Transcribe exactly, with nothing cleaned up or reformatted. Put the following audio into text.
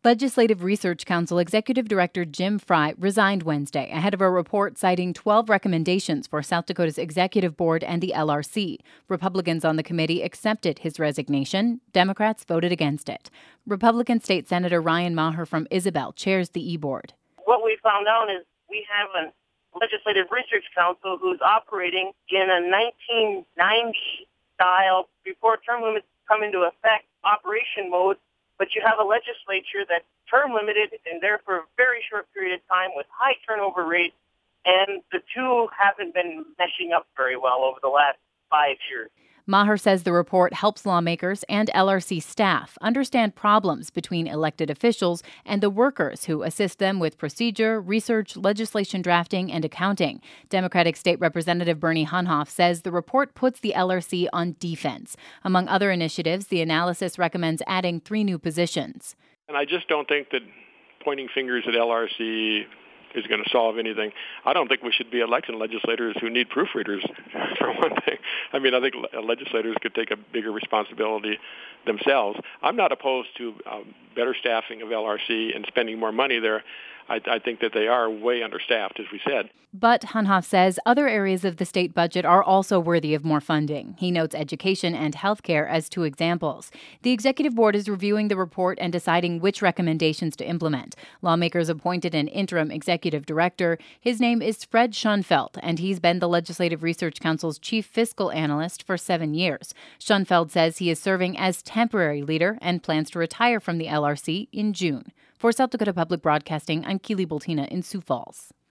Legislative Research Council Executive Director Jim Fry resigned Wednesday ahead of a report citing twelve recommendations for South Dakota's executive board and the L R C. Republicans on the committee accepted his resignation. Democrats voted against it. Republican State Senator Ryan Maher from Isabel chairs the e-board. What we found out is we have a Legislative Research Council who's operating in a nineteen ninety style, before term limits come into effect, operation mode. But you have a legislature that's term limited and there for a very short period of time with high turnover rates, and the two haven't been meshing up very well over the last five years. Maher says the report helps lawmakers and L R C staff understand problems between elected officials and the workers who assist them with procedure, research, legislation drafting, and accounting. Democratic State Representative Bernie Hunhoff says the report puts the L R C on defense. Among other initiatives, the analysis recommends adding three new positions. And I just don't think that pointing fingers at L R C is going to solve anything. I don't think we should be electing legislators who need proofreaders, for one thing. I mean, I think legislators could take a bigger responsibility themselves. I'm not opposed to um, better staffing of L R C and spending more money there. I, I think that they are way understaffed, as we said. But Hunhoff says other areas of the state budget are also worthy of more funding. He notes education and health care as two examples. The executive board is reviewing the report and deciding which recommendations to implement. Lawmakers appointed an interim executive director. His name is Fred Schoenfeld, and he's been the Legislative Research Council's chief fiscal analyst for seven years. Schoenfeld says he is serving as temporary leader and plans to retire from the L R C in June. For South Dakota Public Broadcasting, I'm Keely Bultina in Sioux Falls.